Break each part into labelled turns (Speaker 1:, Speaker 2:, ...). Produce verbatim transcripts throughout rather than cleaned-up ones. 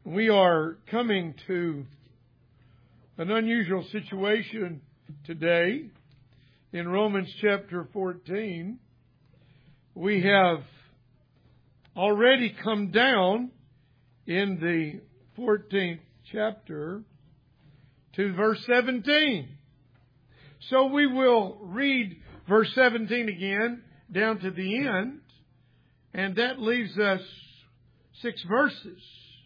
Speaker 1: We are coming to an unusual situation today. In Romans chapter fourteen, we have already come down in the fourteenth chapter to verse seventeen. So we will read verse seventeen again down to the end, and that leaves us six verses.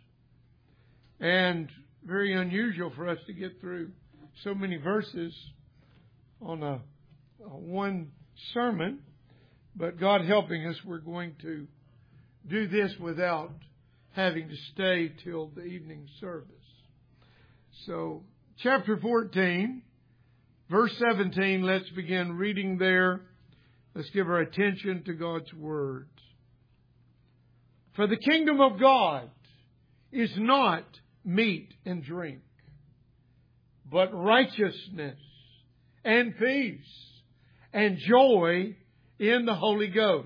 Speaker 1: And very unusual for us to get through so many verses on a, a one sermon. But God helping us, we're going to do this without having to stay till the evening service. So, chapter fourteen, verse seventeen, let's begin reading there. Let's give our attention to God's words. For the kingdom of God is not meat and drink, but righteousness and peace and joy in the Holy Ghost.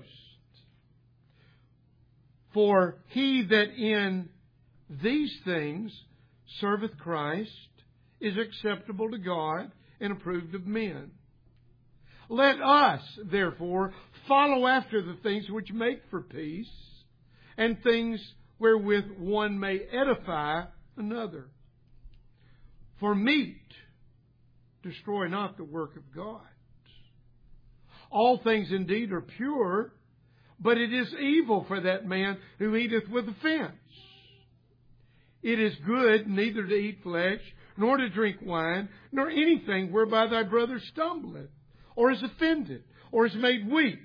Speaker 1: For he that in these things serveth Christ is acceptable to God and approved of men. Let us, therefore, follow after the things which make for peace, and things wherewith one may edify another. For meat destroy not the work of God. All things indeed are pure, but it is evil for that man who eateth with offence. It is good neither to eat flesh, nor to drink wine, nor anything whereby thy brother stumbleth, or is offended, or is made weak.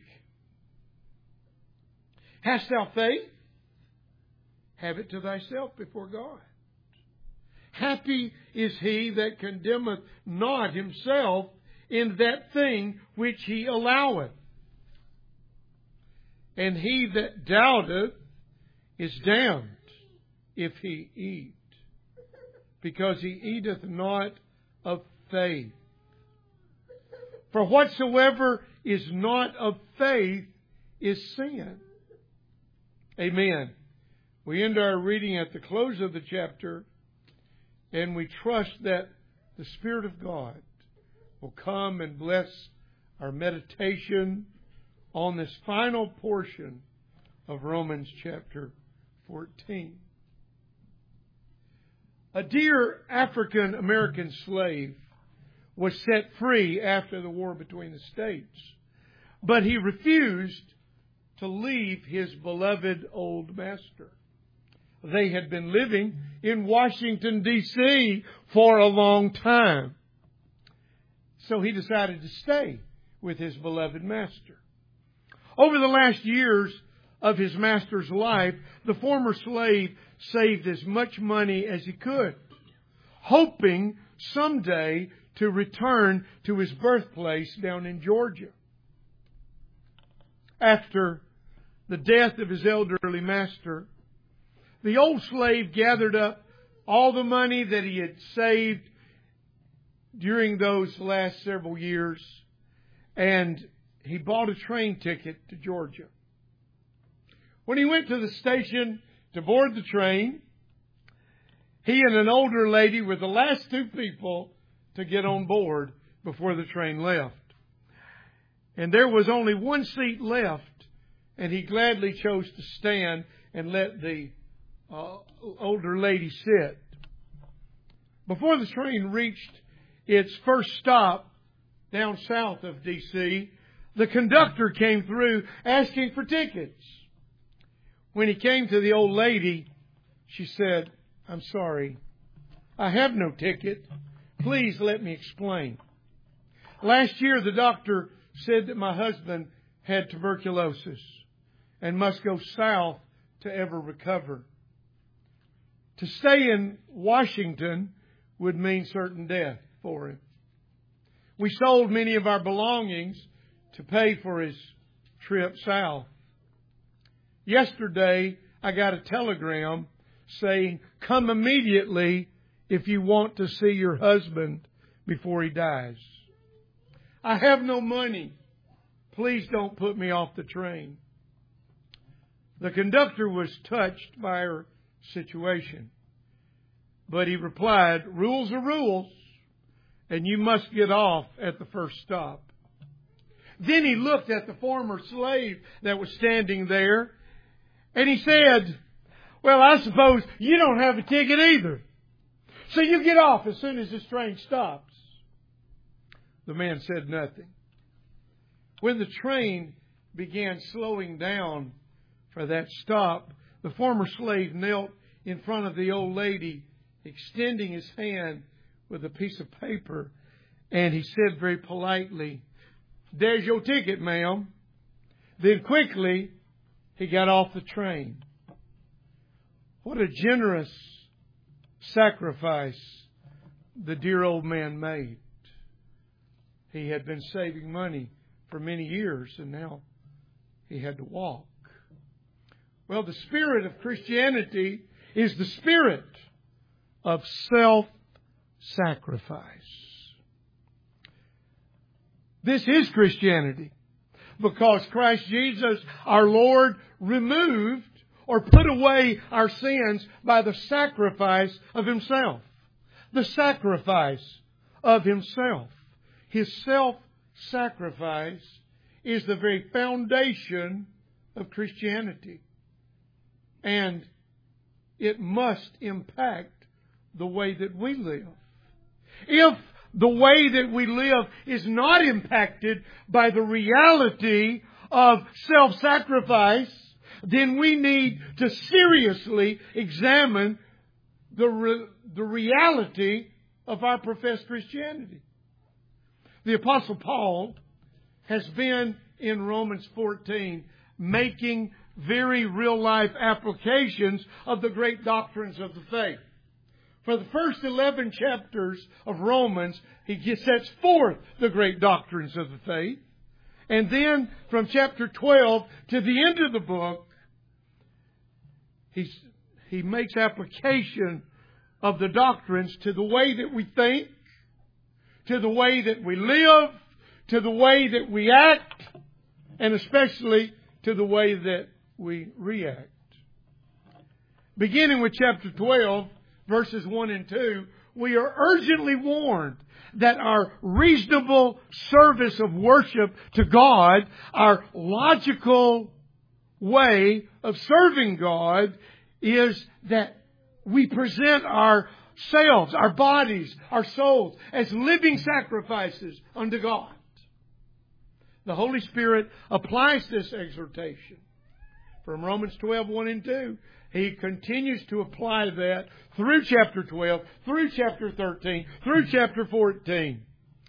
Speaker 1: Hast thou faith? Have it to thyself before God. Happy is he that condemneth not himself in that thing which he alloweth. And he that doubteth is damned if he eat, because he eateth not of faith. For whatsoever is not of faith is sin. Amen. We end our reading at the close of the chapter, and we trust that the Spirit of God will come and bless our meditation on this final portion of Romans chapter fourteen. A dear African American slave was set free after the war between the states, but he refused to leave his beloved old master. They had been living in Washington, D C for a long time. So he decided to stay with his beloved master. Over the last years of his master's life, the former slave saved as much money as he could, hoping someday to return to his birthplace down in Georgia. After the death of his elderly master, the old slave gathered up all the money that he had saved during those last several years, and he bought a train ticket to Georgia. When he went to the station to board the train, he and an older lady were the last two people to get on board before the train left. And there was only one seat left, and he gladly chose to stand and let the uh, older lady sit. Before the train reached its first stop down south of D C, the conductor came through asking for tickets. When he came to the old lady, she said, "I'm sorry, I have no ticket. Please let me explain. Last year the doctor said that my husband had tuberculosis and must go south to ever recover. To stay in Washington would mean certain death for him. We sold many of our belongings to pay for his trip south. Yesterday, I got a telegram saying, 'Come immediately if you want to see your husband before he dies. I have no money. Please don't put me off the train.' The conductor was touched by her situation. But he replied, rules are rules, and you must get off at the first stop. Then he looked at the former slave that was standing there, and he said, well, I suppose you don't have a ticket either. So you get off as soon as this train stops. The man said nothing. When the train began slowing down for that stop, the former slave knelt in front of the old lady, extending his hand with a piece of paper, and he said very politely, there's your ticket, ma'am. Then quickly, he got off the train. What a generous sacrifice the dear old man made. He had been saving money for many years, and now he had to walk. Well, the spirit of Christianity is the spirit of self-sacrifice. This is Christianity because Christ Jesus, our Lord, removed or put away our sins by the sacrifice of Himself. The sacrifice of Himself. His self-sacrifice is the very foundation of Christianity. And it must impact the way that we live. If the way that we live is not impacted by the reality of self-sacrifice, then we need to seriously examine the, re- the reality of our professed Christianity. The Apostle Paul has been in Romans fourteen making very real-life applications of the great doctrines of the faith. For the first eleven chapters of Romans, he sets forth the great doctrines of the faith. And then from chapter twelve to the end of the book, he's, he makes application of the doctrines to the way that we think, to the way that we live, to the way that we act, and especially to the way that we react. Beginning with chapter twelve, verses one and two, we are urgently warned that our reasonable service of worship to God, our logical way of serving God, is that we present ourselves, our bodies, our souls, as living sacrifices unto God. The Holy Spirit applies this exhortation from Romans twelve, one and two. He continues to apply that through chapter twelve, through chapter thirteen, through chapter fourteen.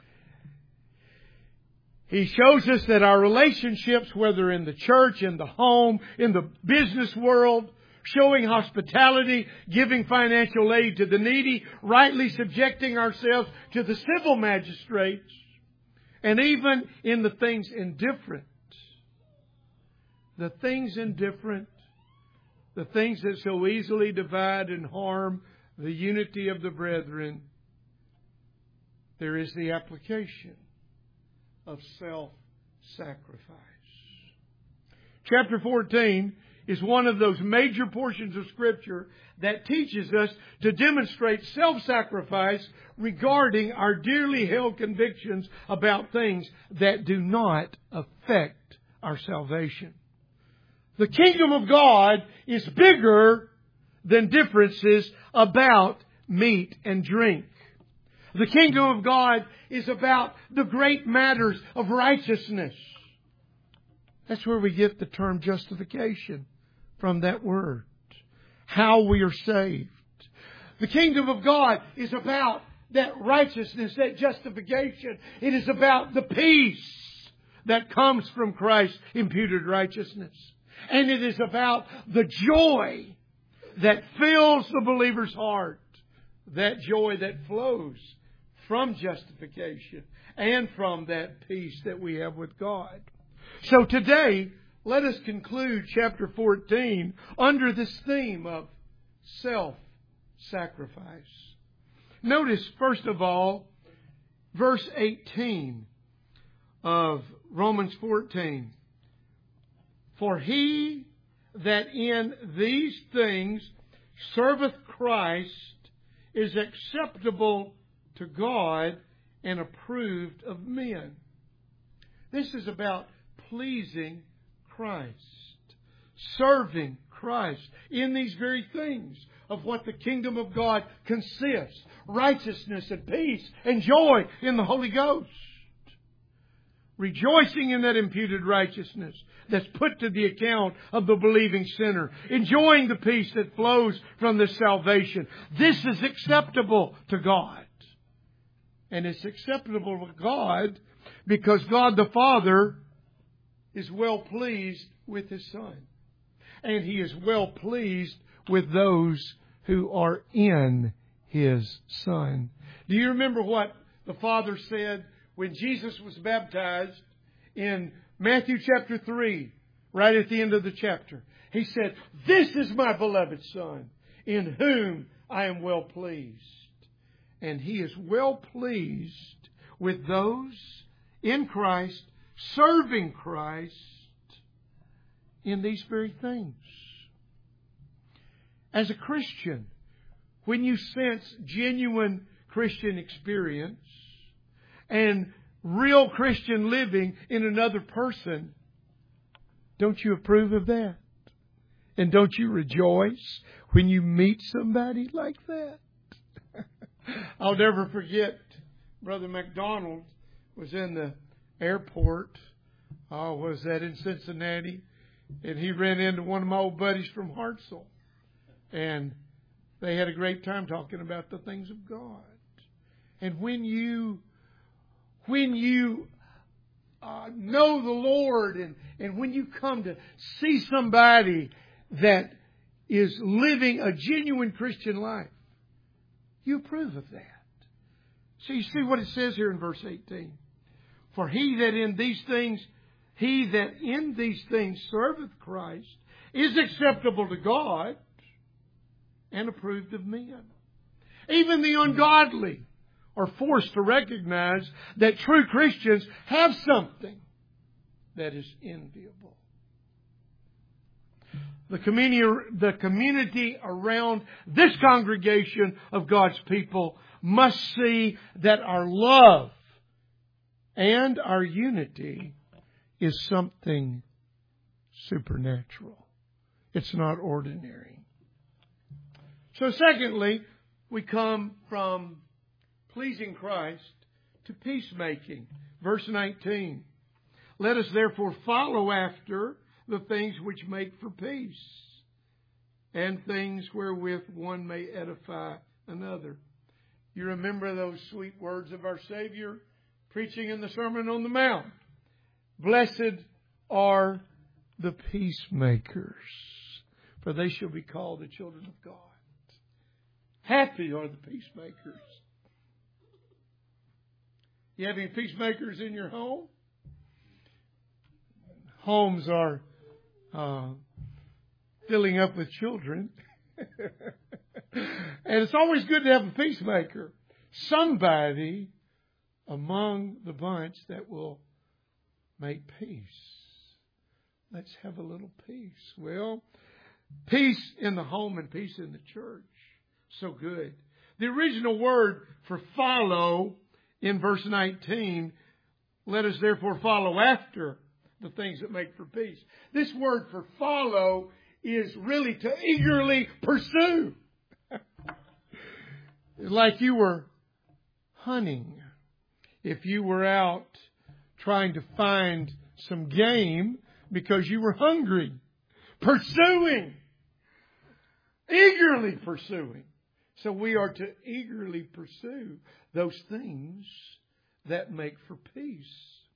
Speaker 1: He shows us that our relationships, whether in the church, in the home, in the business world, showing hospitality, giving financial aid to the needy, rightly subjecting ourselves to the civil magistrates, and even in the things indifferent. The things indifferent, the things that so easily divide and harm the unity of the brethren, there is the application of self-sacrifice. Chapter fourteen is one of those major portions of Scripture that teaches us to demonstrate self-sacrifice regarding our dearly held convictions about things that do not affect our salvation. The kingdom of God is bigger than differences about meat and drink. The kingdom of God is about the great matters of righteousness. That's where we get the term justification from that word. How we are saved. The kingdom of God is about that righteousness, that justification. It is about the peace that comes from Christ's imputed righteousness. And it is about the joy that fills the believer's heart. That joy that flows from justification and from that peace that we have with God. So today, let us conclude chapter fourteen under this theme of self-sacrifice. Notice, first of all, verse eighteen of Romans fourteen. For he that in these things serveth Christ is acceptable to God and approved of men. This is about pleasing Christ, serving Christ in these very things of what the kingdom of God consists: righteousness and peace and joy in the Holy Ghost. Rejoicing in that imputed righteousness that's put to the account of the believing sinner. Enjoying the peace that flows from this salvation. This is acceptable to God. And it's acceptable to God because God the Father is well pleased with His Son. And He is well pleased with those who are in His Son. Do you remember what the Father said when Jesus was baptized in Matthew chapter three, right at the end of the chapter? He said, "This is my beloved Son, in whom I am well pleased." And He is well pleased with those in Christ, serving Christ in these very things. As a Christian, when you sense genuine Christian experience and real Christian living in another person, don't you approve of that? And don't you rejoice when you meet somebody like that? I'll never forget, Brother McDonald was in the airport. Oh, was that in Cincinnati? And he ran into one of my old buddies from Hartselle. And they had a great time talking about the things of God. And when you, when you uh, know the Lord, and, and when you come to see somebody that is living a genuine Christian life, you approve of that. So you see what it says here in verse eighteen. For he that in these things, he that in these things serveth Christ is acceptable to God and approved of men. Even the ungodly are forced to recognize that true Christians have something that is enviable. The community, the community around this congregation of God's people must see that our love and our unity is something supernatural. It's not ordinary. So secondly, we come from pleasing Christ to peacemaking. Verse nineteen. Let us therefore follow after the things which make for peace, and things wherewith one may edify another. You remember those sweet words of our Savior preaching in the Sermon on the Mount. Blessed are the peacemakers, for they shall be called the children of God. Happy are the peacemakers. You have any peacemakers in your home? Homes are uh, filling up with children. And it's always good to have a peacemaker. Somebody among the bunch that will make peace. Let's have a little peace. Well, peace in the home and peace in the church. So good. The original word for follow in verse nineteen, let us therefore follow after the things that make for peace. This word for follow is really to eagerly pursue. It's like you were hunting. If you were out trying to find some game because you were hungry. Pursuing. Eagerly pursuing. So we are to eagerly pursue those things that make for peace.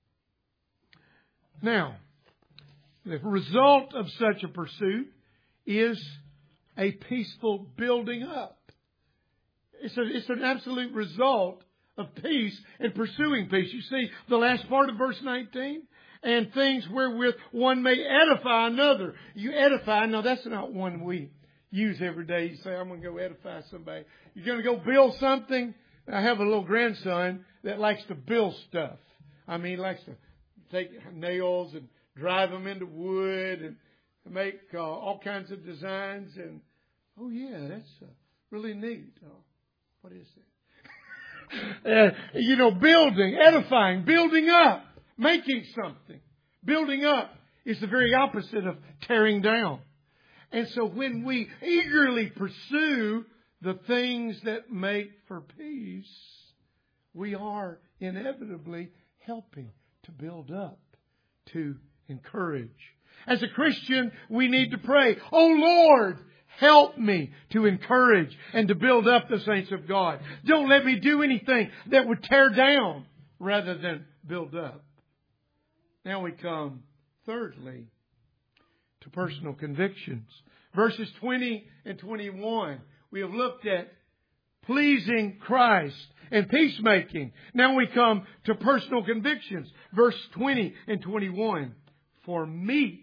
Speaker 1: Now, the result of such a pursuit is a peaceful building up. It's, a, it's an absolute result of peace and pursuing peace. You see the last part of verse nineteen? And things wherewith one may edify another. You edify. Now, that's not one we use every day. You say, I'm going to go edify somebody. You're going to go build something. I have a little grandson that likes to build stuff. I mean, he likes to take nails and drive them into wood and make uh, all kinds of designs. And, oh, yeah, that's uh, really neat. Uh, what is it? uh, you know, building, edifying, building up, making something. Building up is the very opposite of tearing down. And so when we eagerly pursue the things that make for peace, we are inevitably helping to build up, to encourage. As a Christian, we need to pray, "Oh Lord, help me to encourage and to build up the saints of God. Don't let me do anything that would tear down rather than build up." Now we come, thirdly, to personal convictions. Verses twenty and twenty-one, we have looked at pleasing Christ and peacemaking. Now we come to personal convictions. Verse twenty and twenty-one, "For meat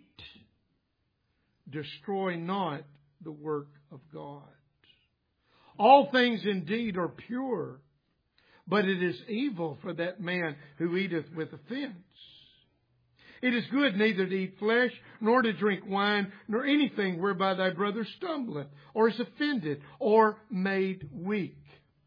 Speaker 1: destroy not the work of God. All things indeed are pure, but it is evil for that man who eateth with offense. It is good neither to eat flesh, nor to drink wine, nor anything whereby thy brother stumbleth, or is offended, or made weak."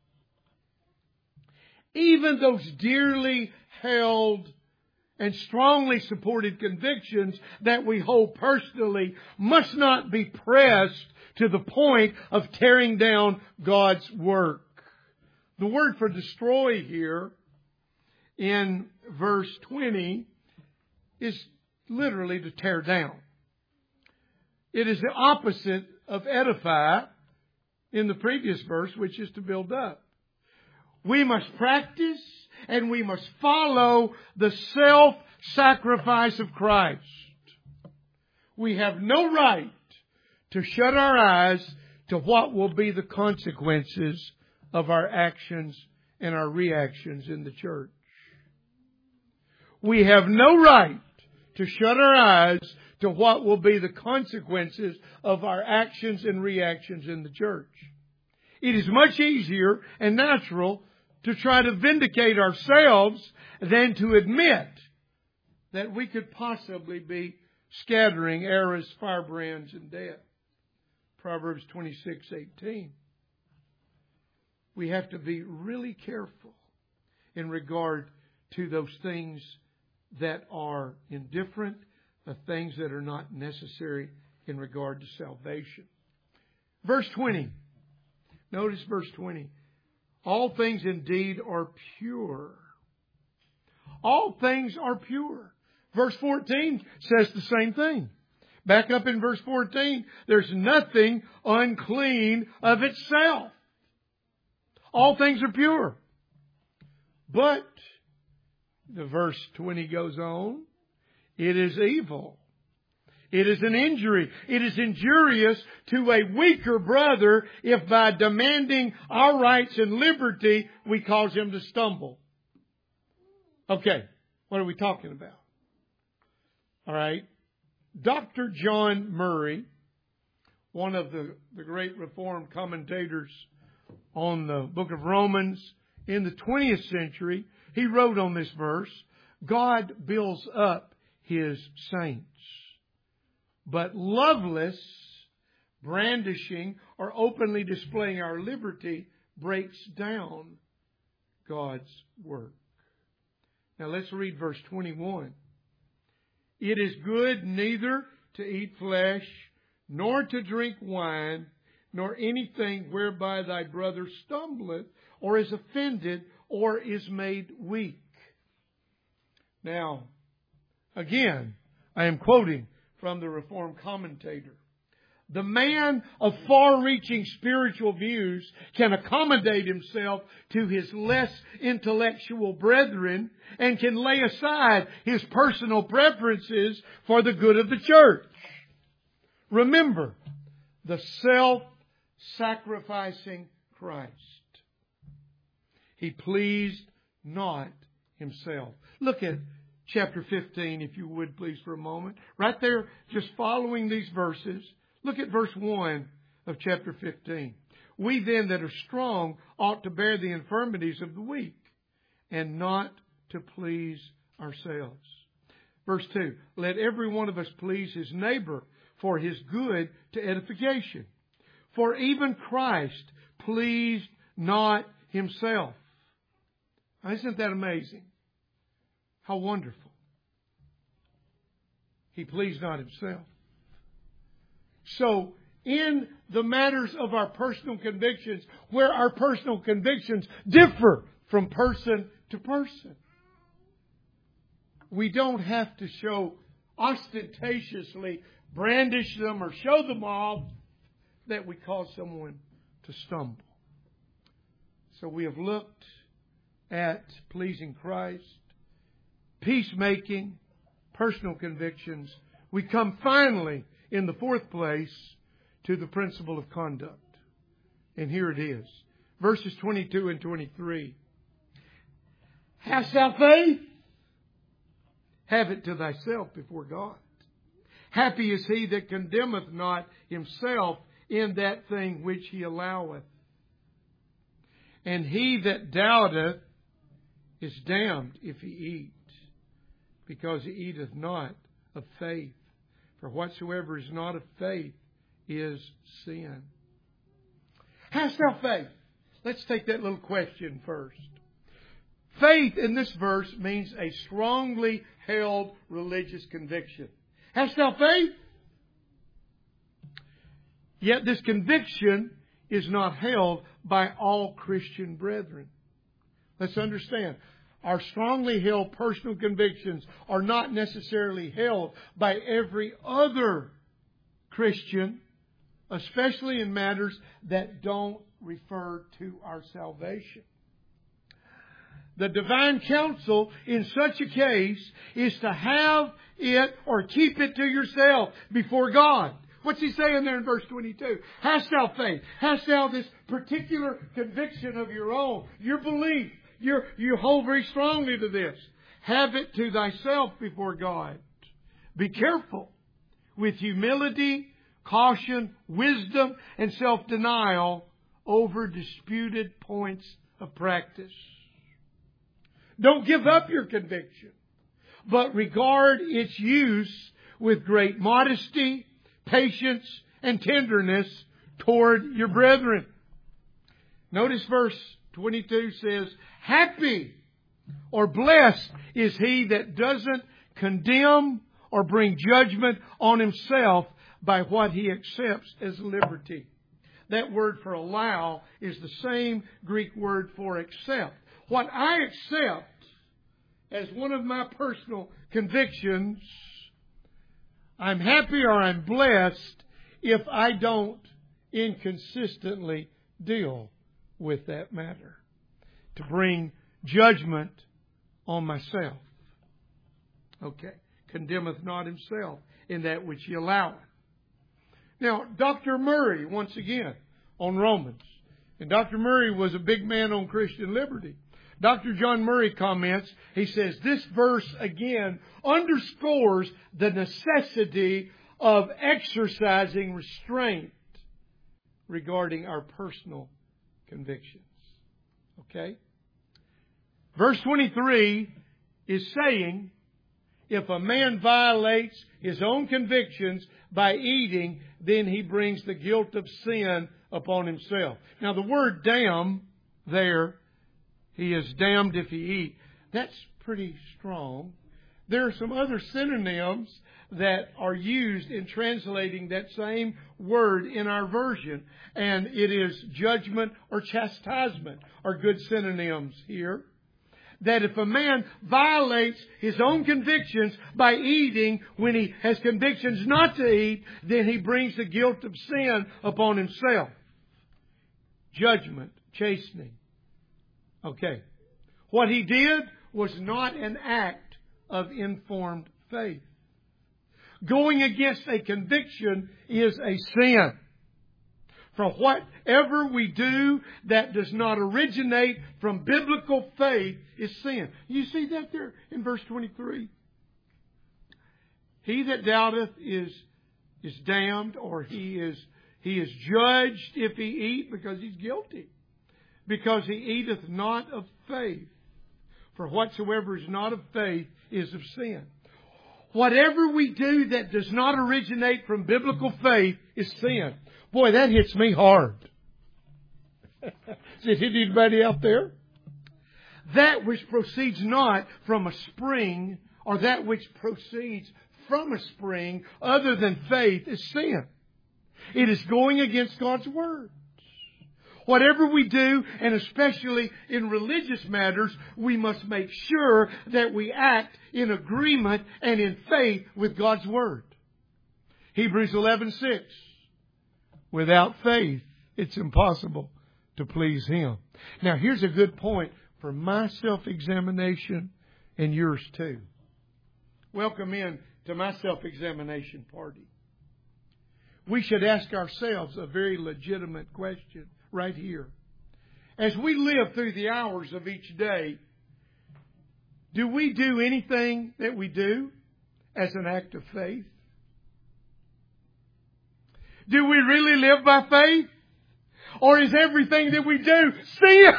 Speaker 1: Even those dearly held and strongly supported convictions that we hold personally must not be pressed to the point of tearing down God's work. The word for destroy here in verse twenty is literally to tear down. It is the opposite of edify in the previous verse, which is to build up. We must practice and we must follow the self-sacrifice of Christ. We have no right to shut our eyes to what will be the consequences of our actions and our reactions in the church. We have no right to shut our eyes to what will be the consequences of our actions and reactions in the church. It is much easier and natural to try to vindicate ourselves than to admit that we could possibly be scattering errors, firebrands, and death. Proverbs twenty-six eighteen. We have to be really careful in regard to those things that are indifferent, the things that are not necessary in regard to salvation. Verse twenty. Notice verse twenty. All things indeed are pure. All things are pure. Verse fourteen says the same thing. Back up in verse fourteen, there's nothing unclean of itself. All things are pure. But, the verse twenty goes on, it is evil. It is an injury. It is injurious to a weaker brother if by demanding our rights and liberty we cause him to stumble. Okay, what are we talking about? All right. Doctor John Murray, one of the, the great Reformed commentators on the book of Romans in the twentieth century, he wrote on this verse, God builds up His saints, but loveless, brandishing, or openly displaying our liberty breaks down God's work. Now let's read verse twenty-one. It is good neither to eat flesh, nor to drink wine, nor anything whereby thy brother stumbleth, or is offended, or is made weak. Now, again, I am quoting from the Reformed commentator. The man of far-reaching spiritual views can accommodate himself to his less intellectual brethren and can lay aside his personal preferences for the good of the church. Remember, the self-sacrificing Christ. He pleased not himself. Look at chapter fifteen, if you would please, for a moment. Right there, just following these verses. Look at verse one of chapter fifteen. We then that are strong ought to bear the infirmities of the weak and not to please ourselves. Verse two. Let every one of us please his neighbor for his good to edification. For even Christ pleased not himself. Isn't that amazing? How wonderful. He pleased not himself. So, in the matters of our personal convictions, where our personal convictions differ from person to person, we don't have to show ostentatiously, brandish them or show them off that we cause someone to stumble. So we have looked at pleasing Christ, peacemaking, personal convictions. We come finally, in the fourth place, to the principle of conduct. And here it is. Verses twenty-two and twenty-three. Hast thou faith? Have it to thyself before God. Happy is he that condemneth not himself in that thing which he alloweth. And he that doubteth is damned if he eat, because he eateth not of faith. For whatsoever is not of faith is sin. Hast thou faith? Let's take that little question first. Faith in this verse means a strongly held religious conviction. Hast thou faith? Yet this conviction is not held by all Christian brethren. Let's understand. Our strongly held personal convictions are not necessarily held by every other Christian, especially in matters that don't refer to our salvation. The divine counsel in such a case is to have it or keep it to yourself before God. What's he saying there in verse twenty-two? Hast thou faith? Hast thou this particular conviction of your own, your belief? You're, you hold very strongly to this. Have it to thyself before God. Be careful with humility, caution, wisdom, and self-denial over disputed points of practice. Don't give up your conviction, but regard its use with great modesty, patience, and tenderness toward your brethren. Notice verse twenty-two says, happy or blessed is he that doesn't condemn or bring judgment on himself by what he accepts as liberty. That word for allow is the same Greek word for accept. What I accept as one of my personal convictions, I'm happy or I'm blessed if I don't inconsistently deal with that matter, to bring judgment on myself. Okay. Condemneth not himself in that which he alloweth. Now, Doctor Murray, once again, on Romans. And Doctor Murray was a big man on Christian liberty. Doctor John Murray comments, he says, this verse again underscores the necessity of exercising restraint regarding our personal convictions. Okay? Verse twenty-three is saying, if a man violates his own convictions by eating, then he brings the guilt of sin upon himself. Now the word damn there, he is damned if he eat. That's pretty strong. There are some other synonyms that are used in translating that same word in our version. And it is judgment or chastisement are good synonyms here. That if a man violates his own convictions by eating when he has convictions not to eat, then he brings the guilt of sin upon himself. Judgment, chastening. Okay. What he did was not an act of informed faith. Going against a conviction is a sin. For whatever we do that does not originate from biblical faith is sin. You see that there in verse twenty-three? He that doubteth is, is damned, or he is, he is judged if he eat, because he's guilty. Because he eateth not of faith. For whatsoever is not of faith is of sin. Whatever we do that does not originate from biblical faith is sin. Boy, that hits me hard. Does it hit anybody out there? That which proceeds not from a spring, or that which proceeds from a spring other than faith, is sin. It is going against God's Word. Whatever we do, and especially in religious matters, we must make sure that we act in agreement and in faith with God's Word. Hebrews eleven six. Without faith, it's impossible to please Him. Now, here's a good point for my self-examination and yours too. Welcome in to my self-examination party. We should ask ourselves a very legitimate question right here. As we live through the hours of each day, do we do anything that we do as an act of faith? Do we really live by faith? Or is everything that we do sin?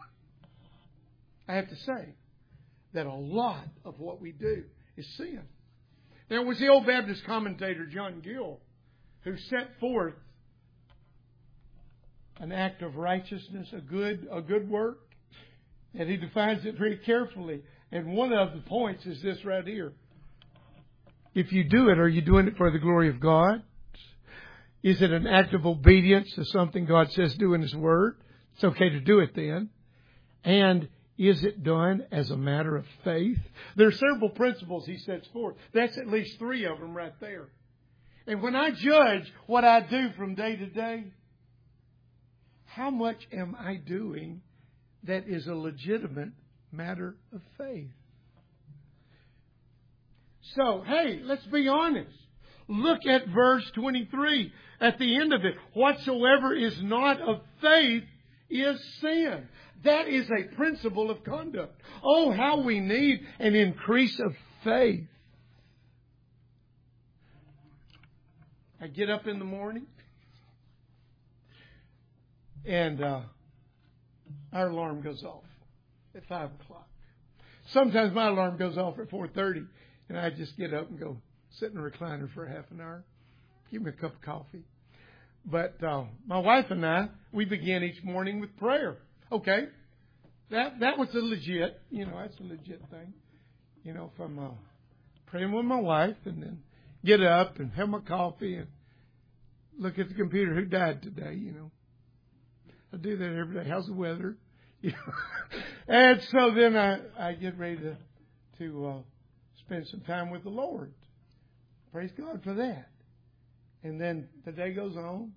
Speaker 1: I have to say that a lot of what we do is sin. Now, it was the old Baptist commentator John Gill who set forth an act of righteousness, a good, a good work. And he defines it very carefully. And one of the points is this right here. If you do it, are you doing it for the glory of God? Is it an act of obedience to something God says do in His Word? It's okay to do it then. And is it done as a matter of faith? There are several principles he sets forth. That's at least three of them right there. And when I judge what I do from day to day, how much am I doing that is a legitimate matter of faith? So, hey, let's be honest. Look at verse twenty-three. At the end of it, whatsoever is not of faith is sin. That is a principle of conduct. Oh, how we need an increase of faith. I get up in the morning and uh, our alarm goes off at five o'clock. Sometimes my alarm goes off at four thirty and I just get up and go sit in a recliner for a half an hour. Give me a cup of coffee. But uh, my wife and I, we begin each morning with prayer. Okay, that that was a legit, you know, that's a legit thing. You know, if I'm uh, praying with my wife and then get up and have my coffee and look at the computer, who died today, you know. I do that every day. How's the weather? You know? And so then I, I get ready to, to uh, spend some time with the Lord. Praise God for that. And then the day goes on.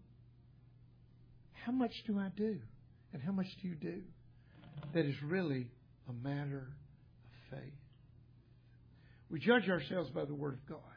Speaker 1: How much do I do? And how much do you do that is really a matter of faith? We judge ourselves by the Word of God.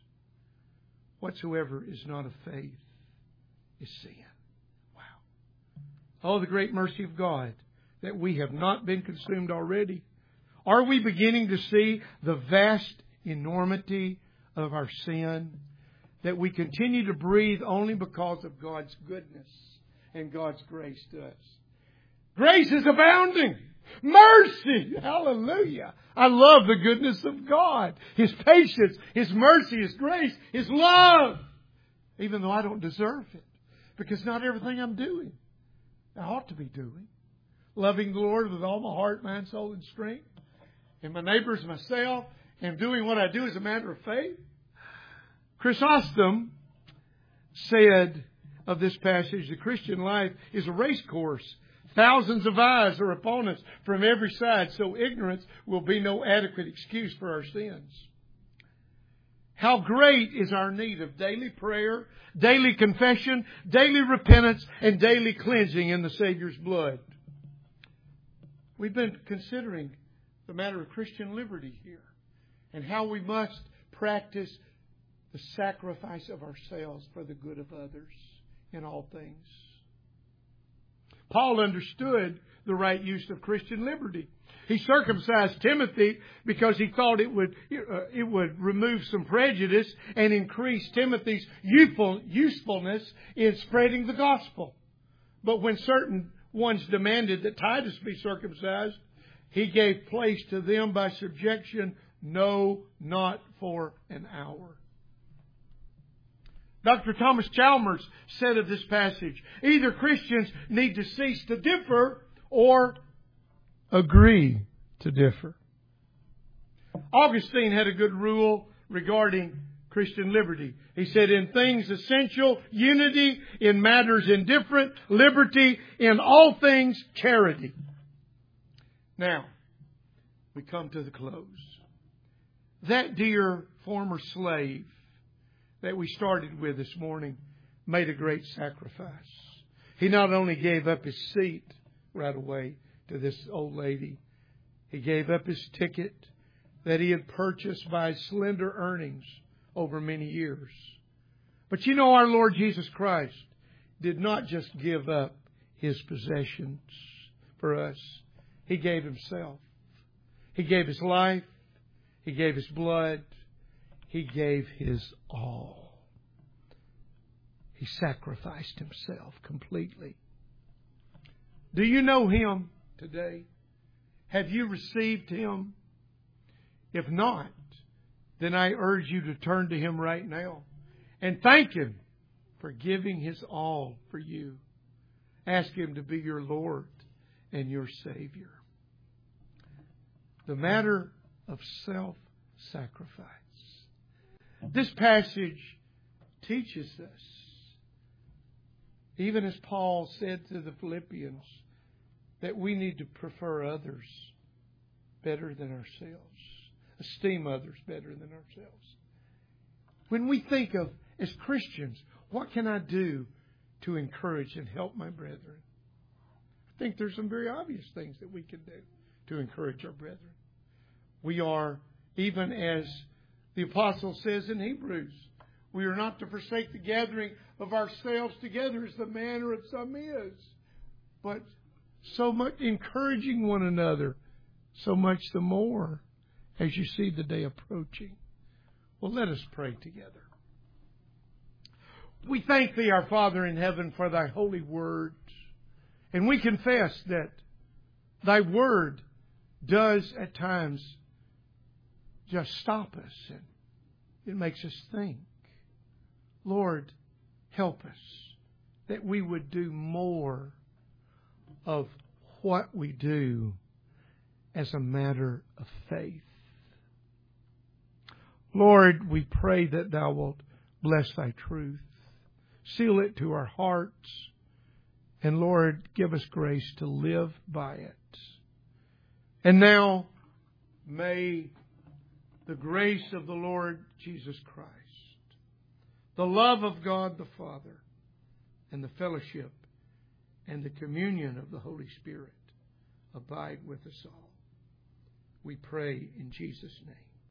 Speaker 1: Whatsoever is not of faith is sin. Wow. Oh, the great mercy of God that we have not been consumed already. Are we beginning to see the vast enormity of our sin? That we continue to breathe only because of God's goodness and God's grace to us. Grace is abounding. Mercy. Hallelujah. I love the goodness of God. His patience, His mercy, His grace, His love. Even though I don't deserve it. Because not everything I'm doing, I ought to be doing. Loving the Lord with all my heart, mind, soul, and strength. And my neighbors, myself. And doing what I do as a matter of faith. Chrysostom said of this passage, the Christian life is a race course. Thousands of eyes are upon us from every side, so ignorance will be no adequate excuse for our sins. How great is our need of daily prayer, daily confession, daily repentance, and daily cleansing in the Savior's blood. We've been considering the matter of Christian liberty here and how we must practice the sacrifice of ourselves for the good of others in all things. Paul understood the right use of Christian liberty. He circumcised Timothy because he thought it would uh, it would remove some prejudice and increase Timothy's youthful, usefulness in spreading the gospel. But when certain ones demanded that Titus be circumcised, he gave place to them by subjection, no, not for an hour. Doctor Thomas Chalmers said of this passage, either Christians need to cease to differ or agree to differ. Augustine had a good rule regarding Christian liberty. He said, in things essential, unity; in matters indifferent, liberty; in all things, charity. Now, we come to the close. That dear former slave that we started with this morning made a great sacrifice. He not only gave up his seat right away to this old lady, he gave up his ticket that he had purchased by slender earnings over many years. But you know, our Lord Jesus Christ did not just give up His possessions for us. He gave Himself. He gave His life. He gave His blood. He gave His all. He sacrificed Himself completely. Do you know Him today? Have you received Him? If not, then I urge you to turn to Him right now and thank Him for giving His all for you. Ask Him to be your Lord and your Savior. The matter of self-sacrifice. This passage teaches us, even as Paul said to the Philippians, that we need to prefer others better than ourselves. Esteem others better than ourselves. When we think of, as Christians, what can I do to encourage and help my brethren? I think there's some very obvious things that we can do to encourage our brethren. We are, even as the Apostle says in Hebrews, we are not to forsake the gathering of ourselves together as the manner of some is, but so much encouraging one another, so much the more as you see the day approaching. Well, let us pray together. We thank Thee, our Father in heaven, for Thy holy word. And we confess that Thy word does at times just stop us, and it makes us think. Lord, help us that we would do more of what we do as a matter of faith. Lord, we pray that Thou wilt bless Thy truth, seal it to our hearts, and Lord, give us grace to live by it. And now, may the grace of the Lord Jesus Christ, the love of God the Father, and the fellowship and the communion of the Holy Spirit abide with us all. We pray in Jesus' name.